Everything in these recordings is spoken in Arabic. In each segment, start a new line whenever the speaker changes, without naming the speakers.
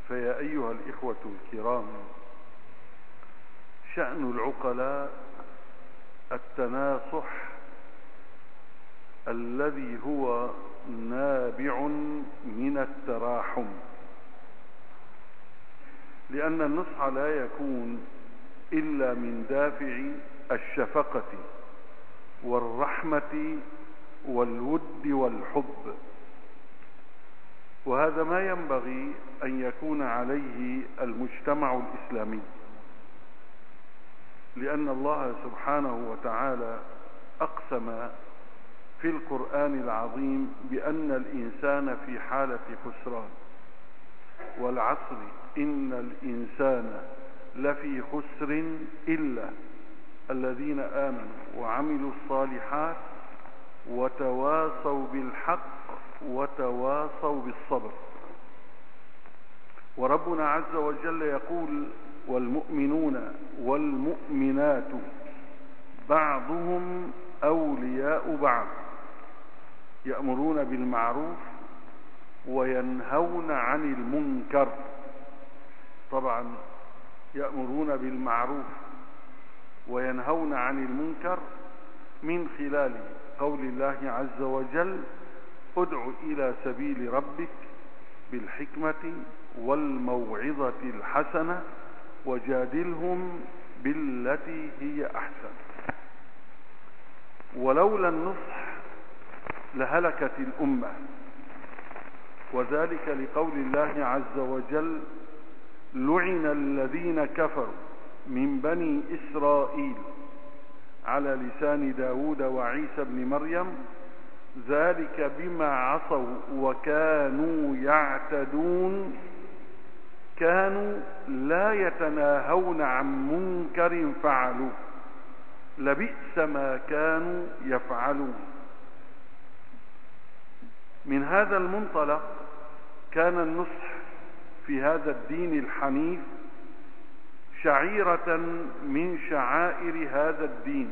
فيا أيها الإخوة الكرام، شأن العقلاء التناصح الذي هو نابع من التراحم، لأن النصح لا يكون إلا من دافع الشفقة والرحمة والود والحب، وهذا ما ينبغي أن يكون عليه المجتمع الإسلامي، لأن الله سبحانه وتعالى أقسم في القرآن العظيم بأن الإنسان في حالة خسران، والعصر إن الإنسان لفي خسر إلا الذين آمنوا وعملوا الصالحات وتواصوا بالحق وتواصوا بالصبر. وربنا عز وجل يقول: والمؤمنون والمؤمنات بعضهم أولياء بعض يأمرون بالمعروف وينهون عن المنكر. طبعا يأمرون بالمعروف وينهون عن المنكر من خلال قول الله عز وجل: ادع إلى سبيل ربك بالحكمة والموعظة الحسنة وجادلهم بالتي هي أحسن. ولولا النصح لهلكت الأمة، وذلك لقول الله عز وجل: لعن الذين كفروا من بني إسرائيل على لسان داود وعيسى بن مريم ذلك بما عصوا وكانوا يعتدون كانوا لا يتناهون عن منكر فعلوه لبئس ما كانوا يفعلون. من هذا المنطلق كان النصح في هذا الدين الحنيف شعيرة من شعائر هذا الدين.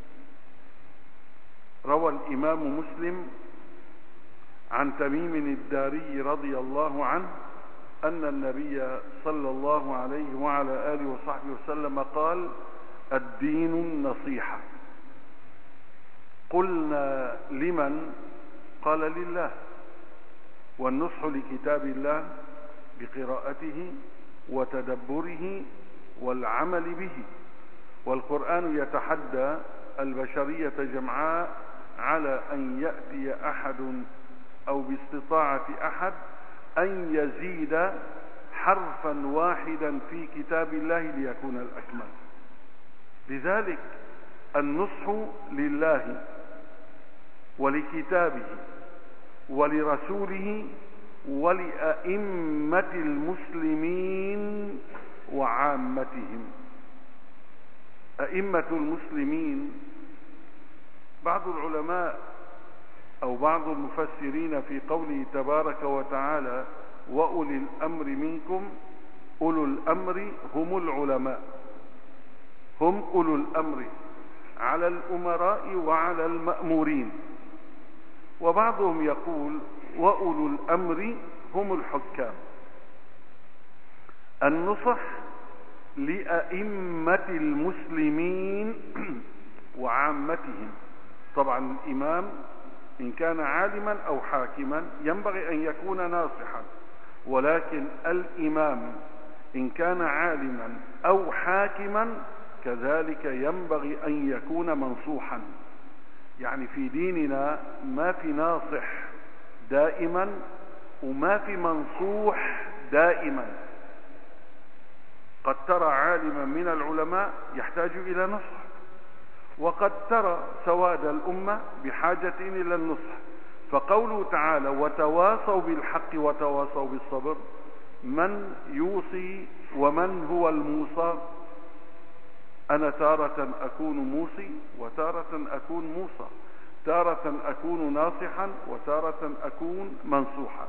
روى الإمام مسلم عن تميم الداري رضي الله عنه أن النبي صلى الله عليه وعلى آله وصحبه وسلم قال: الدين النصيحة. قلنا: لمن؟ قال: لله. والنصح لكتاب الله بقراءته وتدبره والعمل به. والقرآن يتحدى البشرية جمعاء على أن يأتي أحد أو باستطاعة أحد أن يزيد حرفا واحدا في كتاب الله ليكون الأكمل. لذلك النصح لله ولكتابه ولرسوله ولأئمة المسلمين وعامتهم. أئمة المسلمين، بعض العلماء أو بعض المفسرين في قوله تبارك وتعالى: وأولي الأمر منكم، أولو الأمر هم العلماء، هم أولو الأمر على الأمراء وعلى المأمورين. وبعضهم يقول: وأولو الأمر هم الحكام. النصح لأئمة المسلمين وعامتهم. طبعا الإمام إن كان عالما أو حاكما ينبغي أن يكون ناصحا، ولكن الإمام إن كان عالما أو حاكما كذلك ينبغي أن يكون منصوحا. يعني في ديننا ما في ناصح دائما وما في منصوح دائما. قد ترى عالما من العلماء يحتاج إلى نصح، وقد ترى سواد الأمة بحاجة إلى النصح. فقوله تعالى: وتواصوا بالحق وتواصوا بالصبر، من يوصي ومن هو الموصى؟ أنا تارة أكون موصي وتارة أكون موصى، تارة أكون ناصحا وتارة أكون منصوحا.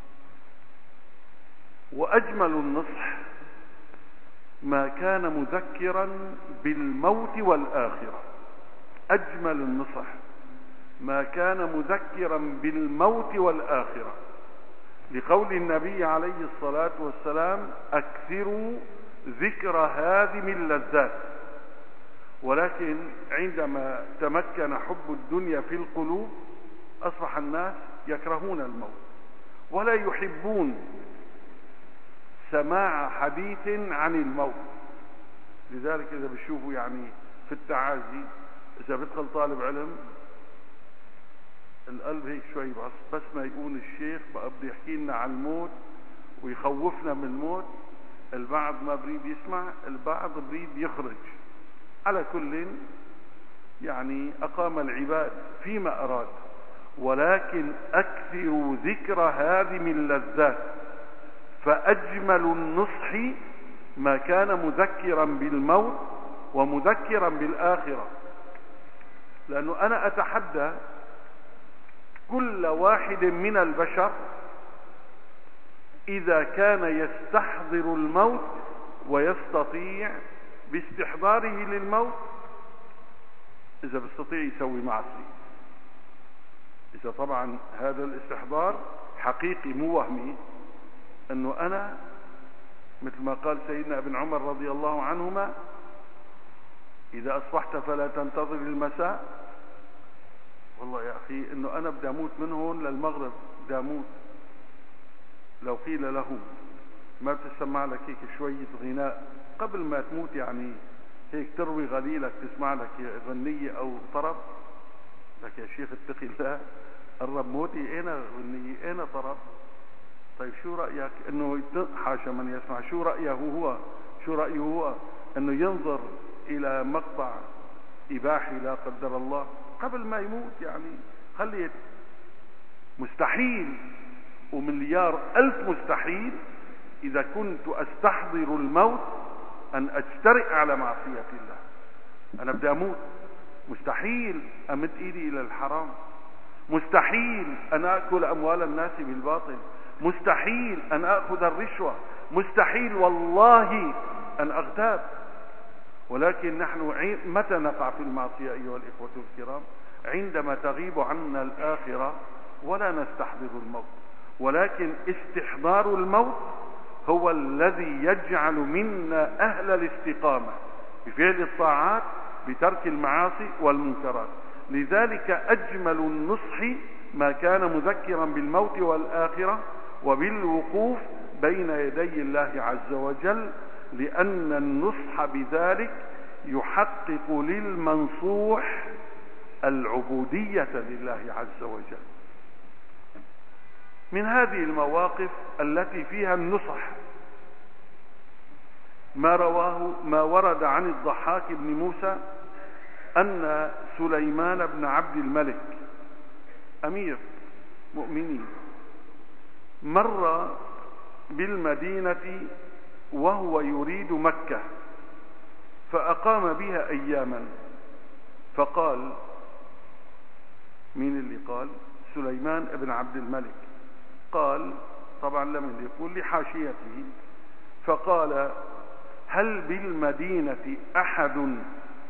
وأجمل النصح ما كان مذكرا بالموت والآخرة. أجمل النصح ما كان مذكرا بالموت والآخرة. لقول النبي عليه الصلاة والسلام أكثروا ذكر هادم اللذات. ولكن عندما تمكن حب الدنيا في القلوب أصبح الناس يكرهون الموت ولا يحبون سماع حديث عن الموت. لذلك إذا بتشوفوا يعني في التعازي إذا بدخل طالب علم القلب هيك شوي بس ما يقول الشيخ بقى بده يحكي لنا عن الموت ويخوفنا من الموت، البعض ما بريد يسمع، البعض بريد يخرج. على كل يعني أقام العباد فيما أراد، ولكن أكثروا ذكر هادم اللذات، فأجمل النصح ما كان مذكرا بالموت ومذكرا بالآخرة. لأنه أنا أتحدى كل واحد من البشر إذا كان يستحضر الموت ويستطيع باستحضاره للموت، إذا بيستطيع يسوي معصية، إذا طبعا هذا الاستحضار حقيقي مو وهمي، أنه أنا مثل ما قال سيدنا ابن عمر رضي الله عنهما: إذا أصبحت فلا تنتظر المساء. والله يا أخي إنه أنا بدي أموت من هون للمغرب، بدي أموت. لو قيل له ما بتسمع لك هيك شوية غناء قبل ما تموت، يعني هيك تروي غليلك تسمع لك غنية أو طرب، لك يا شيخ اتقي الله، قرب موتي، أين غنية أين طرب؟ طيب شو رأيك انه حاشا من يسمع، شو رأيه هو انه ينظر الى مقطع اباحي لا قدر الله قبل ما يموت؟ يعني خليت مستحيل ومليار ألف مستحيل إذا كنت أستحضر الموت أن أجترئ على معصية الله. أنا بدي أموت، مستحيل أمد إيدي إلى الحرام، مستحيل أن أكل أموال الناس بالباطل، مستحيل أن أخذ الرشوة، مستحيل والله أن أغتاب. ولكن نحن متى نقع في المعصية أيها الإخوة الكرام؟ عندما تغيب عنا الآخرة ولا نستحضر الموت. ولكن استحضار الموت هو الذي يجعل منا أهل الاستقامة بفعل الطاعات بترك المعاصي والمنكرات. لذلك أجمل النصح ما كان مذكرا بالموت والآخرة وبالوقوف بين يدي الله عز وجل، لأن النصح بذلك يحقق للمنصوح العبودية لله عز وجل. من هذه المواقف التي فيها النصح ما ورد عن الضحاك بن موسى أن سليمان بن عبد الملك أمير مؤمنين مر بالمدينة وهو يريد مكة، فأقام بها أياما، فقال، مين اللي قال؟ سليمان بن عبد الملك قال، طبعا لم يقول لحاشيته، فقال: هل بالمدينة أحد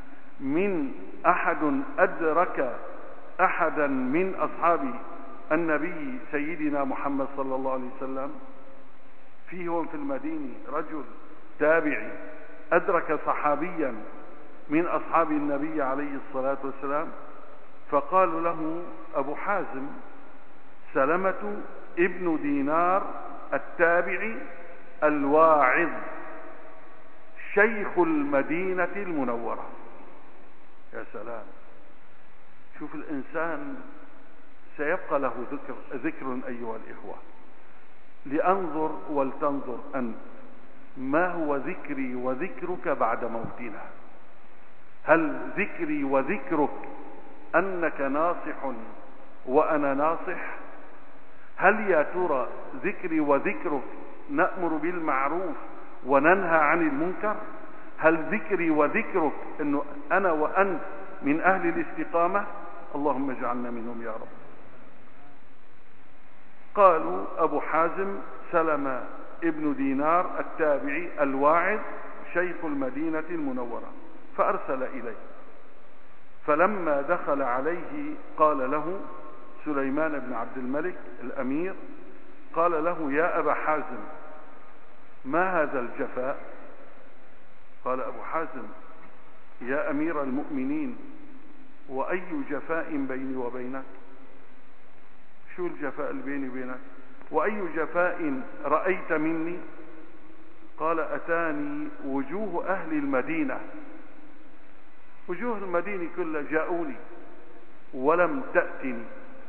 أدرك أحدا من أصحاب النبي سيدنا محمد صلى الله عليه وسلم؟ فيهم في المدينة رجل تابعي أدرك صحابيا من أصحاب النبي عليه الصلاة والسلام؟ فقال له أبو حازم: سلمة ابن دينار التابعي الواعظ شيخ المدينة المنورة. يا سلام، شوف الإنسان سيبقى له ذكر أيها الإخوة. لأنظر ولتنظر أنت، ما هو ذكري وذكرك بعد موتنا؟ هل ذكري وذكرك أنك ناصح وأنا ناصح؟ هل يا ترى ذكري وذكرك نأمر بالمعروف وننهى عن المنكر؟ هل ذكري وذكرك أنه أنا وأنت من أهل الاستقامة؟ اللهم اجعلنا منهم يا رب. قالوا: أبو حازم سلمة ابن دينار التابعي الواعظ شيخ المدينة المنورة. فأرسل إليه، فلما دخل عليه قال له سليمان بن عبد الملك الأمير، قال له يا أبا حازم ما هذا الجفاء؟ قال أبو حازم يا أمير المؤمنين وأي جفاء بيني وبينك؟ شو الجفاء اللي بيني وبينك؟ وأي جفاء رأيت مني؟ قال أتاني وجوه أهل المدينة، وجوه المدينة كلها جاءوني ولم تأتني.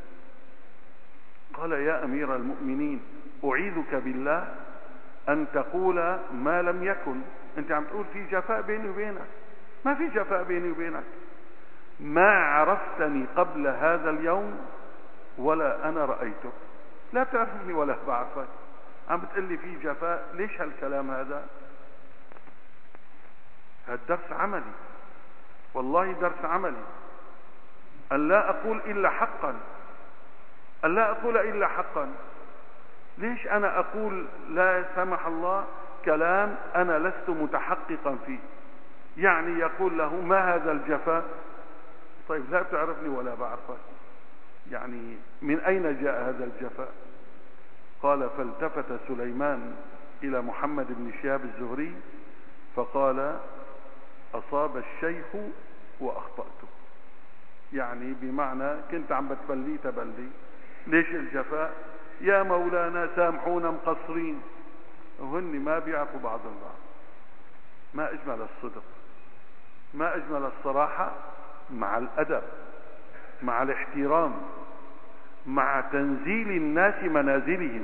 قال يا أمير المؤمنين أعيذك بالله أن تقول ما لم يكن. أنت عم تقول في جفاء بيني وبينك، ما في جفاء بيني وبينك. ما عرفتني قبل هذا اليوم ولا أنا رأيتك، لا تعرفني ولا بعرفك، عم بتقول لي في جفاء. ليش هالكلام هذا؟ هالدرس عملي، والله درس عملي، أن لا أقول إلا حقا، أن لا أقول إلا حقا. ليش أنا أقول لا سمح الله كلام أنا لست متحققا فيه؟ يعني يقول له ما هذا الجفاء؟ طيب لا تعرفني ولا بعرفك، يعني من أين جاء هذا الجفاء؟ قال فالتفت سليمان إلى محمد بن شهاب الزهري فقال أصاب الشيخ وأخطأت. يعني بمعنى كنت عم بتبلي تبلي. ليش الجفاء؟ يا مولانا سامحونا مقصرين، وهن ما بيعرفوا بعض البعض. ما أجمل الصدق، ما أجمل الصراحة مع الأدب، مع الاحترام، مع تنزيل الناس منازلهم.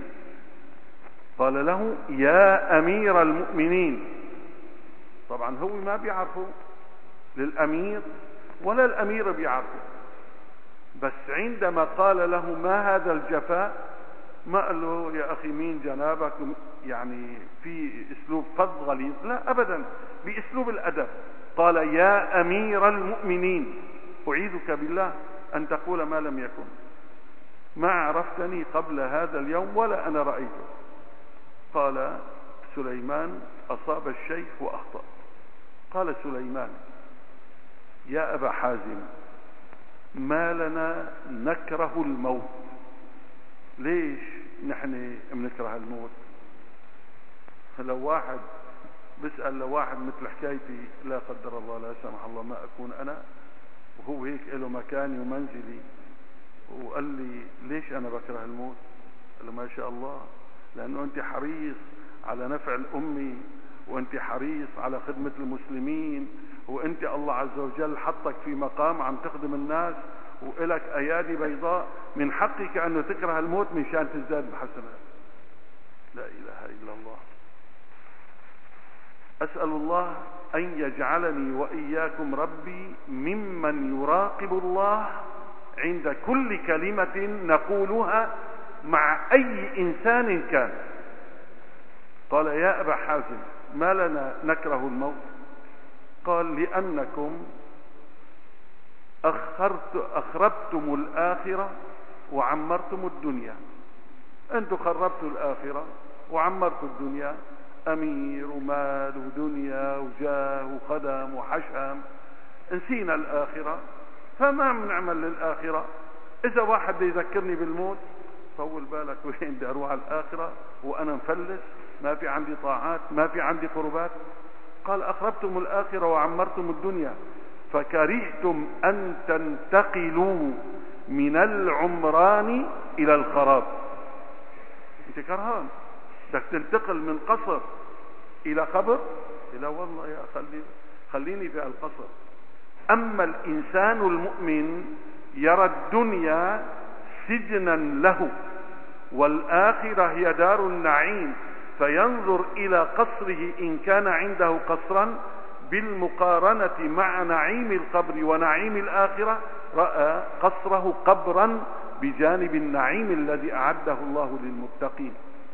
قال له يا أمير المؤمنين. طبعا هو ما بيعرفه للأمير ولا الأمير بيعرفه، بس عندما قال له ما هذا الجفاء ما قال له يا أخي مين جنابك، يعني في أسلوب فظ غليظ، لا أبدا، بأسلوب الأدب. قال يا أمير المؤمنين أعيذك بالله أن تقول ما لم يكن، ما عرفتني قبل هذا اليوم ولا أنا رأيته. قال سليمان أصاب الشيخ وأخطأ. قال سليمان يا أبا حازم ما لنا نكره الموت؟ ليش نحن بنكره الموت؟ لو واحد بسأل لو واحد مثل حكايتي لا قدر الله لا سمح الله ما أكون أنا، وهو هيك له مكاني ومنزلي، وقال لي ليش أنا بكره الموت؟ قال له ما شاء الله، لأنه أنت حريص على نفع الأمة، وأنت حريص على خدمة المسلمين، وأنت الله عز وجل حطك في مقام عم تخدم الناس، وإلك أيادي بيضاء، من حقك أنه تكره الموت من شان تزداد بحسنات. لا إله إلا الله. أسأل الله أن يجعلني وإياكم ربي ممن يراقب الله عند كل كلمة نقولها مع أي إنسان كان. قال يا أبا حازم ما لنا نكره الموت؟ قال لأنكم أخربتم الآخرة وعمرتم الدنيا. أنتم خربتوا الآخرة وعمرتوا الدنيا، أمير ومال ودنيا وجاه وخدم وحشم، نسينا الآخرة، فما بنعمل للآخرة. إذا واحد يذكرني بالموت طول بالك وين بدي أروح على الآخرة وأنا مفلس، ما في عندي طاعات، ما في عندي قربات. قال أخربتم الآخرة وعمرتم الدنيا فكرهتم أن تنتقلوا من العمران إلى الخراب. أنت كرهان بدك تنتقل من قصر إلى قبر؟ لا والله يا خليني في القصر. أما الإنسان المؤمن يرى الدنيا سجنا له والآخرة هي دار النعيم، فينظر إلى قصره إن كان عنده قصرا بالمقارنة مع نعيم القبر ونعيم الآخرة، رأى قصره قبرا بجانب النعيم الذي أعده الله للمتقين.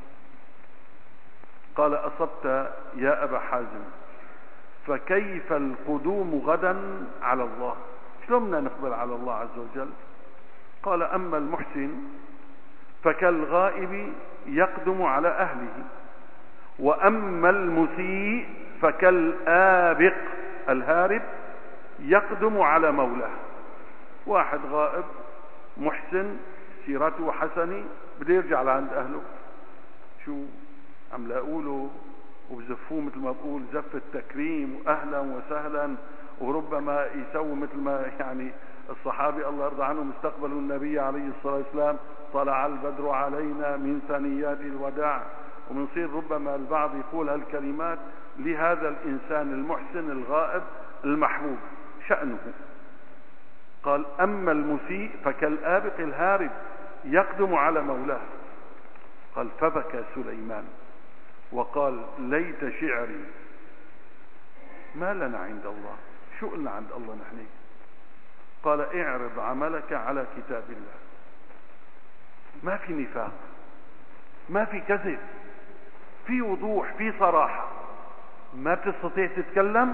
قال أصبت يا أبا حازم، فكيف القدوم غدا على الله؟ شلون بدنا نقبل على الله عز وجل؟ قال أما المحسن فكالغائب يقدم على أهله، وأما المسيء فكالآبق الهارب يقدم على مولاه. واحد غائب محسن سيرته حسنة بده يرجع لعند أهله، شو عم لاقوله وبزفوه مثل ما بقول زف التكريم واهلا وسهلا، وربما يسوي مثل ما يعني الصحابي الله يرضى عنهم استقبلوا النبي عليه الصلاة والسلام طلع البدر علينا من ثنيات الوداع، ومنصير ربما البعض يقول هالكلمات لهذا الإنسان المحسن الغائب المحبوب شأنه. قال أما المسيء فكالآبق الهارب يقدم على مولاه. قال فبكى سليمان وقال ليت شعري ما لنا عند الله، شو قلنا عند الله نحن؟ قال اعرض عملك على كتاب الله. ما في نفاق، ما في كذب، في وضوح، في صراحة. ما بتستطيع تتكلم.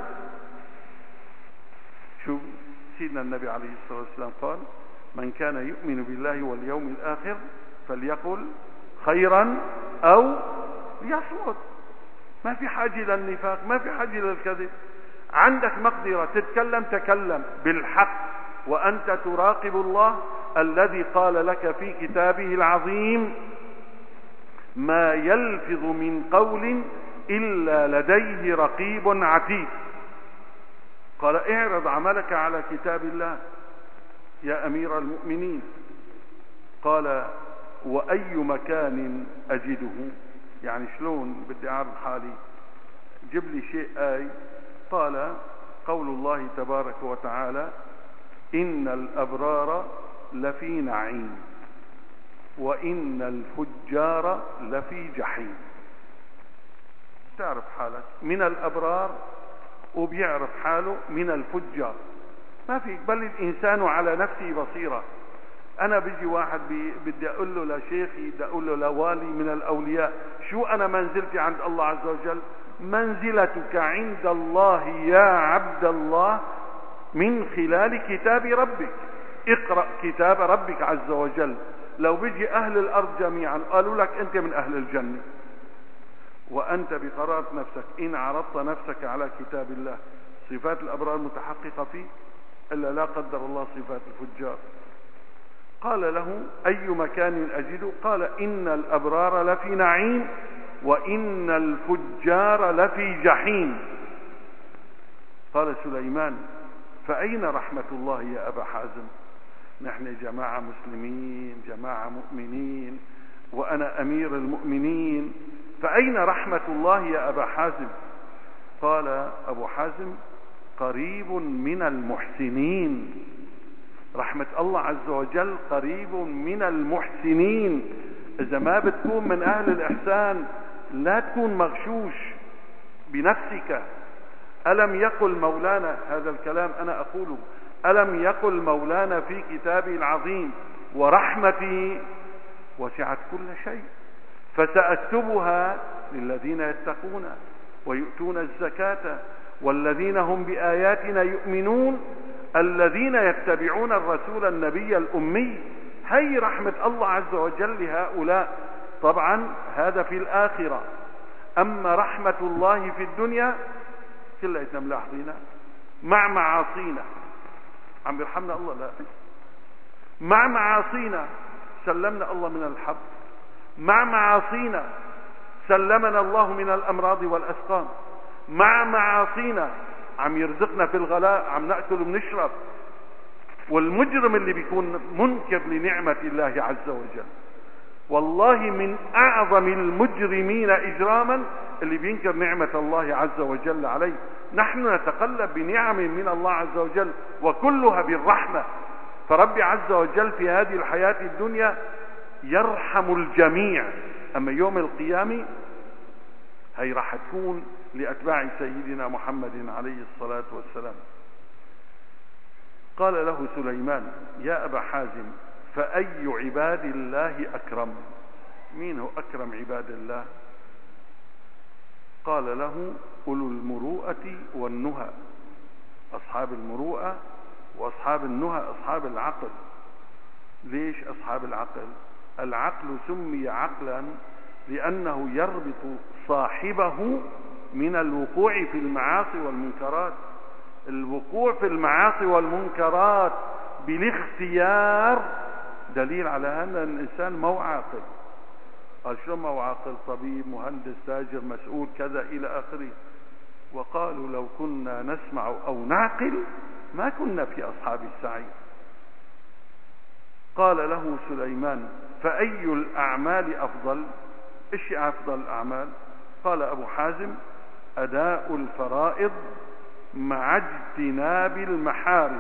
شو سيدنا النبي عليه الصلاة والسلام قال من كان يؤمن بالله واليوم الآخر فليقل خيرا أو ليصمت. ما في حاجة للنفاق، ما في حاجة للكذب. عندك مقدرة تتكلم، تكلم بالحق وأنت تراقب الله الذي قال لك في كتابه العظيم ما يلفظ من قول إلا لديه رقيب عتيد. قال اعرض عملك على كتاب الله يا أمير المؤمنين. قال وأي مكان أجده، يعني شلون بدي أعرض حالي، جيب لي شيء آي. قال قول الله تبارك وتعالى إن الأبرار لفي نعيم وإن الفجار لفي جحيم. تعرف حالك من الأبرار وبيعرف حاله من الفجار. ما في، بل الإنسان على نفسه بصيرة. أنا بيجي واحد بدي أقول له لشيخي، بدي أقول له لوالي من الأولياء شو أنا منزلتي عند الله عز وجل؟ منزلتك عند الله يا عبد الله من خلال كتاب ربك. اقرأ كتاب ربك عز وجل. لو بيجي أهل الأرض جميعا قالوا لك أنت من أهل الجنة، وأنت بقرارة نفسك إن عرضت نفسك على كتاب الله صفات الأبرار متحققة فيه، إلا لا قدر الله صفات الفجار. قال له أي مكان أجده؟ قال إن الأبرار لفي نعيم وإن الفجار لفي جحيم. قال سليمان فأين رحمة الله يا أبا حازم؟ نحن جماعة مسلمين، جماعة مؤمنين، وأنا أمير المؤمنين، فأين رحمة الله يا أبا حازم؟ قال أبو حازم قريب من المحسنين. رحمة الله عز وجل قريب من المحسنين. إذا ما بتكون من أهل الإحسان لا تكون مغشوش بنفسك. ألم يقل مولانا، هذا الكلام أنا أقوله، ألم يقل مولانا في كتابه العظيم ورحمتي وسعت كل شيء فسأكتبها للذين يتقون ويؤتون الزكاة والذين هم بآياتنا يؤمنون الذين يتبعون الرسول النبي الأمي. هي رحمة الله عز وجل لهؤلاء. طبعا هذا في الآخرة. أما رحمة الله في الدنيا كلها ملاحظينها مع معاصينا. عم يرحمنا الله؟ لا. مع معاصينا سلمنا الله من الحب، مع معاصينا سلمنا الله من الأمراض والأسقام، مع معاصينا عم يرزقنا في الغلاء، عم نأكل وبنشرب. والمجرم اللي بيكون منكر لنعمة الله عز وجل، والله من أعظم المجرمين إجراما اللي بينكر نعمة الله عز وجل عليه. نحن نتقلب بنعم من الله عز وجل وكلها بالرحمة. فربي عز وجل في هذه الحياة الدنيا يرحم الجميع، أما يوم القيامة هي راح تكون لأتباع سيدنا محمد عليه الصلاة والسلام. قال له سليمان يا أبا حازم فأي عباد الله أكرم؟ مين هو أكرم عباد الله؟ قال له أولو المروءة والنهى. أصحاب المروءة وأصحاب النهى أصحاب العقل. ليش أصحاب العقل؟ العقل سمي عقلا لأنه يربط صاحبه من الوقوع في المعاصي والمنكرات. الوقوع في المعاصي والمنكرات بالاختيار دليل على أن الإنسان مو عاقل. قال شو ما هو عاقل؟ طبيب، مهندس، تاجر، مسؤول، كذا إلى آخره. وقالوا لو كنا نسمع أو نعقل ما كنا في أصحاب السعير. قال له سليمان: فأي الأعمال أفضل؟ إيش أفضل الأعمال؟ قال أبو حازم: أداء الفرائض مع اجتناب المحارم.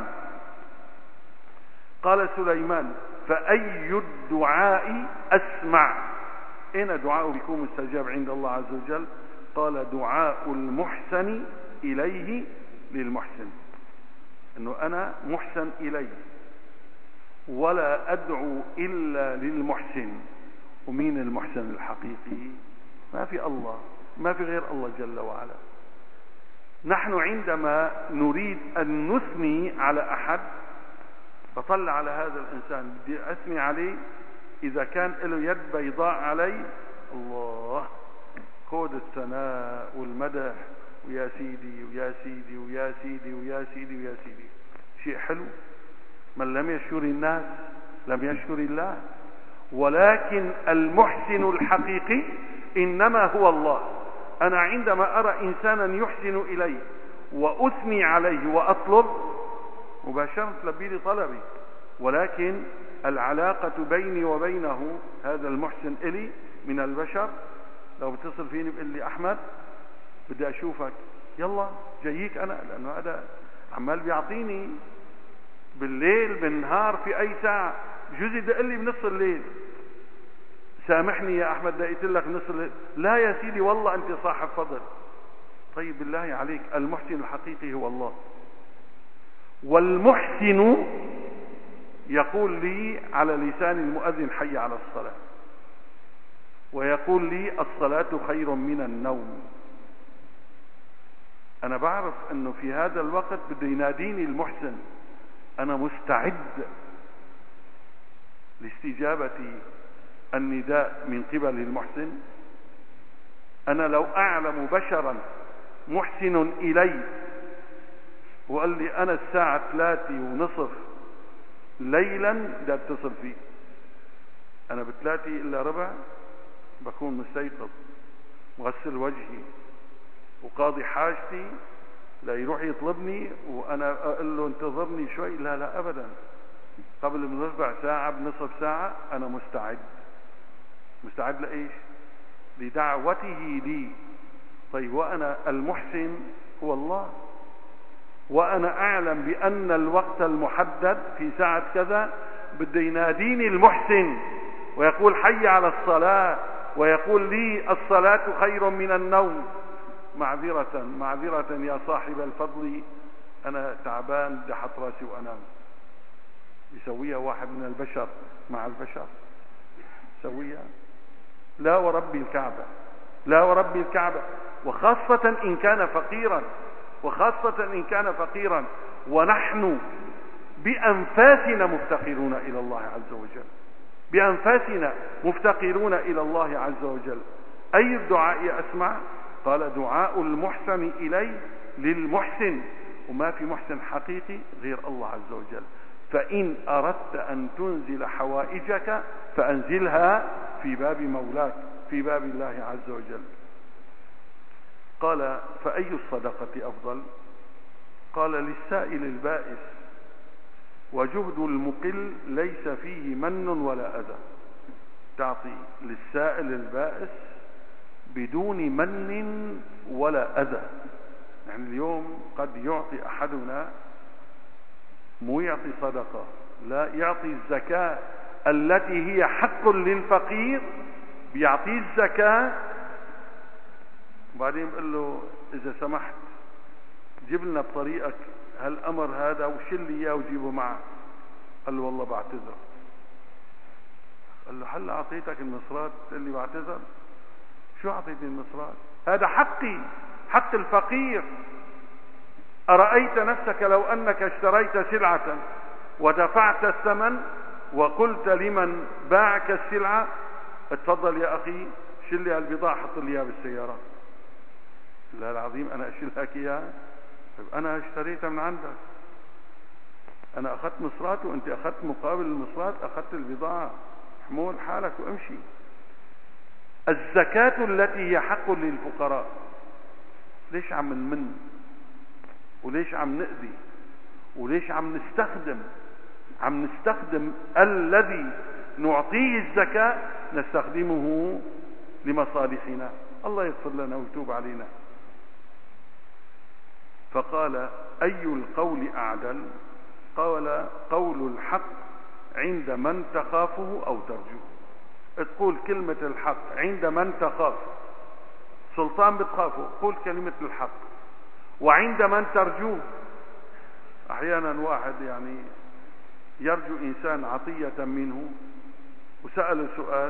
قال سليمان: فأي الدعاء أسمع؟ أين دعاء بيكون مستجاب عند الله عز وجل؟ قال: دعاء المحسن إليه للمحسن، أنه أنا محسن إليه ولا أدعو إلا للمحسن. ومين المحسن الحقيقي؟ ما في الله، ما في غير الله جل وعلا. نحن عندما نريد أن نثني على أحد بطلع على هذا الإنسان، بدي أثني عليه، إذا كان له يد بيضاء علي، الله خذ الثناء والمدح، ويا سيدي ويا سيدي ويا سيدي ويا سيدي ويا سيدي، شيء حلو. من لم يشكر الناس لم يشكر الله. ولكن المحسن الحقيقي إنما هو الله. أنا عندما أرى إنسانا يحسن إلي وأثني عليه وأطلب، مباشرة تلبي لي طلبي، ولكن العلاقة بيني وبينه هذا المحسن إلي من البشر. لو بتصل فيني بقول لي: أحمد بدي أشوفك، يلا جاييك أنا، لأنه هذا عمال بيعطيني بالليل بالنهار في أي ساعة. جوزي يدق لي بنص الليل: سامحني يا أحمد دقيت لك نص الليل. لا يا سيدي والله أنت صاحب فضل. طيب بالله عليك، المحسن الحقيقي هو الله. والمحسن يقول لي على لسان المؤذن: حي على الصلاة، ويقول لي: الصلاة خير من النوم. أنا بعرف أنه في هذا الوقت بده يناديني المحسن، أنا مستعد لاستجابة النداء من قبل المحسن. أنا لو أعلم بشرا محسن إلي وقال لي: أنا الساعة 3:30 ليلا بدي أتصل فيه، أنا ب3 إلا ربع بكون مستيقظ مغسل وجهي وقاضي حاجتي، لا يروح يطلبني وأنا أقول له انتظرني شوي. لا لا أبدا، قبل من ربع ساعة بنصف ساعة أنا مستعد. مستعد لإيش؟ لدعوته لي. طيب وأنا المحسن هو الله، وأنا أعلم بأن الوقت المحدد في ساعة كذا بده يناديني المحسن ويقول: حي على الصلاة، ويقول لي: الصلاة خير من النوم. معذرة يا صاحب الفضل، أنا تعبان بدي أحط راسي وأنام. يسويها واحد من البشر مع البشر؟ يسويها؟ لا ورب الكعبة، لا ورب الكعبة. وخاصة إن كان فقيرا، وخاصة إن كان فقيرا، ونحن بأنفاسنا مفتقرون إلى الله عز وجل، بأنفاسنا مفتقرون إلى الله عز وجل. أي الدعاء أسمع؟ قال: دعاء المحسن إلي للمحسن. وما في محسن حقيقي غير الله عز وجل. فإن أردت أن تنزل حوائجك فأنزلها في باب مولاك، في باب الله عز وجل. قال: فأي الصدقة أفضل؟ قال: للسائل البائس، وجهد المقل ليس فيه من ولا أذى. تعطي للسائل البائس بدون من ولا أذى. يعني اليوم قد يعطي أحدنا، مو يعطي صدقة، لا، يعطي الزكاة التي هي حق للفقير، بيعطيه الزكاة، وبعدين بقول له: إذا سمحت جيب لنا بطريقك هالأمر هذا وشيل لي إياه وجيبه معك. قال له: والله بعتذر. قال له: هلا أعطيتك المصرات تقول لي بعتذر؟ شو أعطيتني المصرات؟ هذا حقي، حق الفقير. أرأيت نفسك لو أنك اشتريت سلعة ودفعت الثمن وقلت لمن باعك السلعة: اتفضل يا أخي شيل لي البضاعة حط لي إياها بالسيارة. لا العظيم أنا أشيل لك إياها؟ أنا اشتريتها من عندك، أنا أخذت مصرات وأنت أخذت مقابل المصرات، أخذت البضاعة، حمول حالك وامشي. الزكاة التي هي حق للفقراء. ليش عم نمن؟ وليش عم نأذي؟ وليش عم نستخدم الذي نعطيه الزكاة نستخدمه لمصالحنا؟ الله يغفر لنا ويتوب علينا. فقال أي القول أعدل؟ قال قول الحق عند من تخافه أو ترجوه. تقول كلمة الحق عند من تخاف، سلطان بتخافه، قول كلمة الحق. وعند من ترجوه، أحيانا واحد يعني يرجو إنسان عطية منه وسأل سؤال،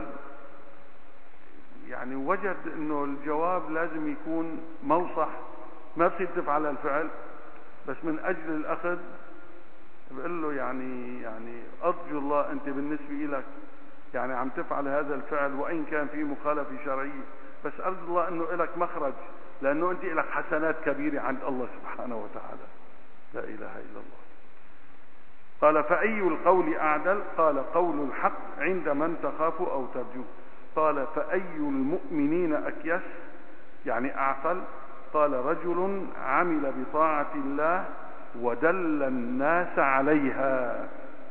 يعني وجد انه الجواب لازم يكون موصح، ما بصير تفعل الفعل، بس من اجل الاخذ بقول له يعني ارجو الله انت بالنسبة لك يعني عم تفعل هذا الفعل وان كان في مخالفة شرعية، بس ارجو الله انه لك مخرج، لانه انت لك حسنات كبيرة عند الله سبحانه وتعالى. لا اله الا الله. قال فأي القول أعدل؟ قال قول الحق عند من تخاف أو ترجوه. قال فأي المؤمنين أكيس يعني أعقل؟ قال رجل عمل بطاعة الله ودل الناس عليها.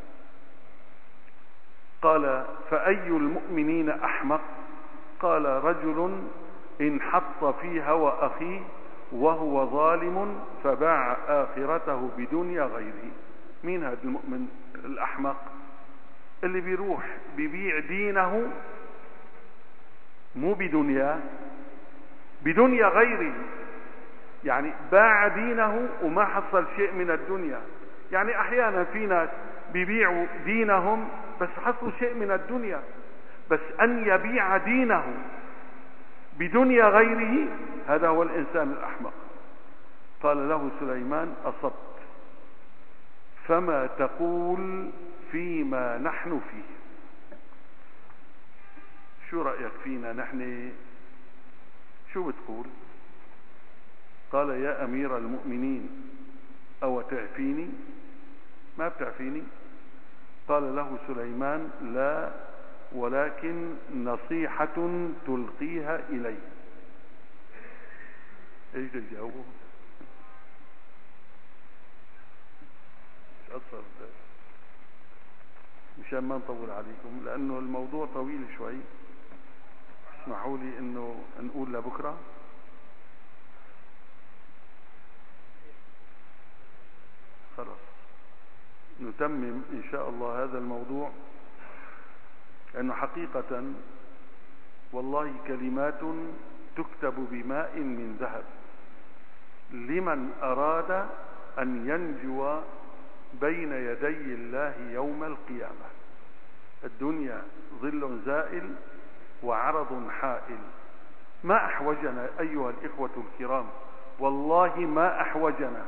قال فأي المؤمنين أحمق؟ قال رجل انحط في هوى أخيه وهو ظالم فباع آخرته بدنيا غيره. مين هذا المؤمن الأحمق؟ اللي بيروح بيبيع دينه مو بدنيا، بدنيا غيره، يعني باع دينه وما حصل شيء من الدنيا. يعني أحيانا في ناس بيبيعوا دينهم بس حصلوا شيء من الدنيا، بس أن يبيع دينه بدنيا غيره هذا هو الإنسان الأحمق. قال له سليمان أصبت، فما تقول فيما نحن فيه؟ شو رأيك فينا نحن؟ شو بتقول؟ قال يا أمير المؤمنين أو تعفيني؟ ما بتعفيني؟ قال له سليمان لا، ولكن نصيحة تلقيها إلي. ايش الجواب؟ أصر مشان ما نطول عليكم لأنه الموضوع طويل شوي. اسمحوا لي إنه نقول لبكرة. خلاص نتمم إن شاء الله هذا الموضوع، لأنه حقيقة والله كلمات تكتب بماء من ذهب لمن أراد أن ينجو بين يدي الله يوم القيامة. الدنيا ظل زائل وعرض حائل. ما أحوجنا أيها الإخوة الكرام، والله ما أحوجنا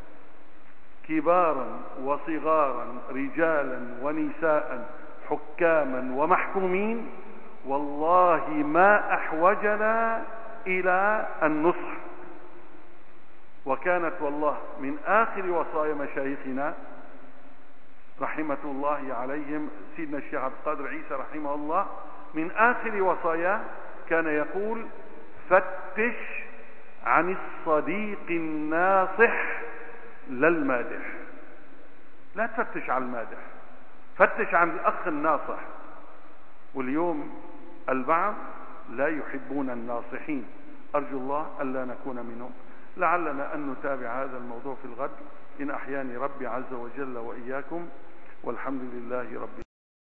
كبارا وصغارا، رجالا ونساء، حكاما ومحكومين، والله ما أحوجنا إلى النصح. وكانت والله من آخر وصايا مشايخنا رحمة الله عليهم سيدنا الشيخ عبد القادر عيسى رحمه الله، من آخر وصاياه كان يقول فتش عن الصديق الناصح لا المادح. لا تفتش على المادح، فتش عن الأخ الناصح. واليوم البعض لا يحبون الناصحين، أرجو الله ألا نكون منهم. لعلنا أن نتابع هذا الموضوع في الغد إن أحياني ربي عز وجل وإياكم، والحمد لله رب